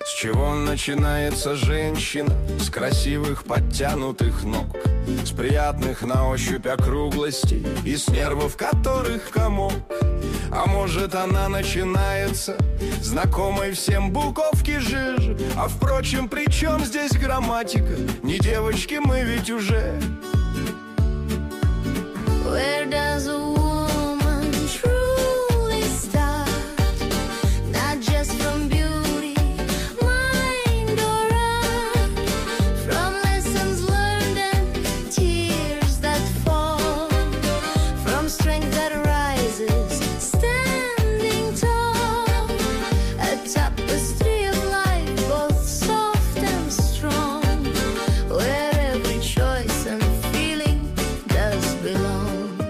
С чего начинается женщина? С красивых подтянутых ног, с приятных на ощупь округлостей и с нервов которых комок. А может, она начинается знакомой всем буковки жижи. А впрочем, при чем здесь грамматика? Не девочки мы ведь уже. Where does a woman truly start? Not just from beauty, mind or art, from lessons learned and tears that fall, from strength that rises, standing tall, a tapestry of life, both soft and strong, where every choice and feeling does belong.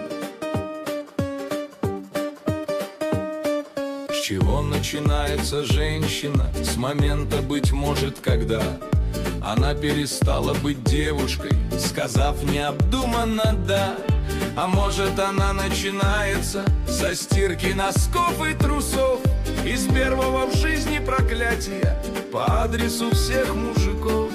С чего начинается женщина? С момента, быть может, когда она перестала быть девушкой, сказав необдуманно «да». А может, она начинается со стирки носков и трусов, из первого в жизни проклятия по адресу всех мужиков.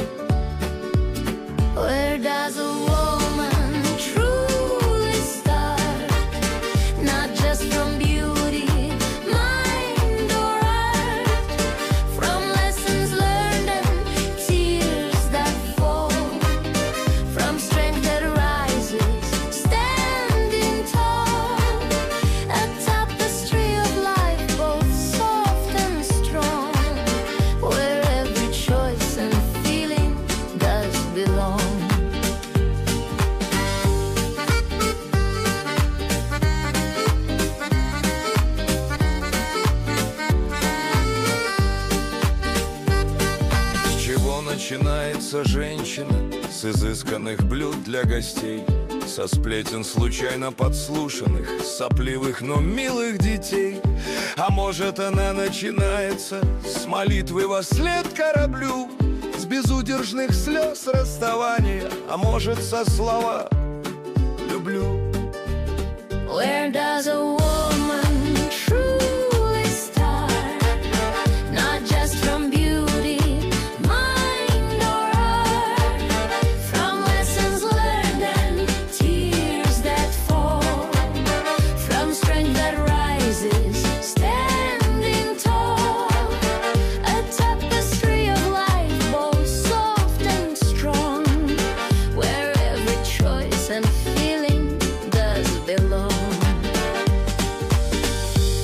Where does a woman truly start? Not just from beauty, mind or art, from lessons learned and tears that fall, from strength that rises, standing tall, a tapestry of life, both soft and strong, where every choice and feeling does belong. С чего начинается женщина? С изысканных блюд для гостей, со сплетен случайно подслушанных, сопливых, но милых детей. А может, она начинается с молитвы во след кораблю, с безудержных слез расставания, а может, со слова «люблю». Where does a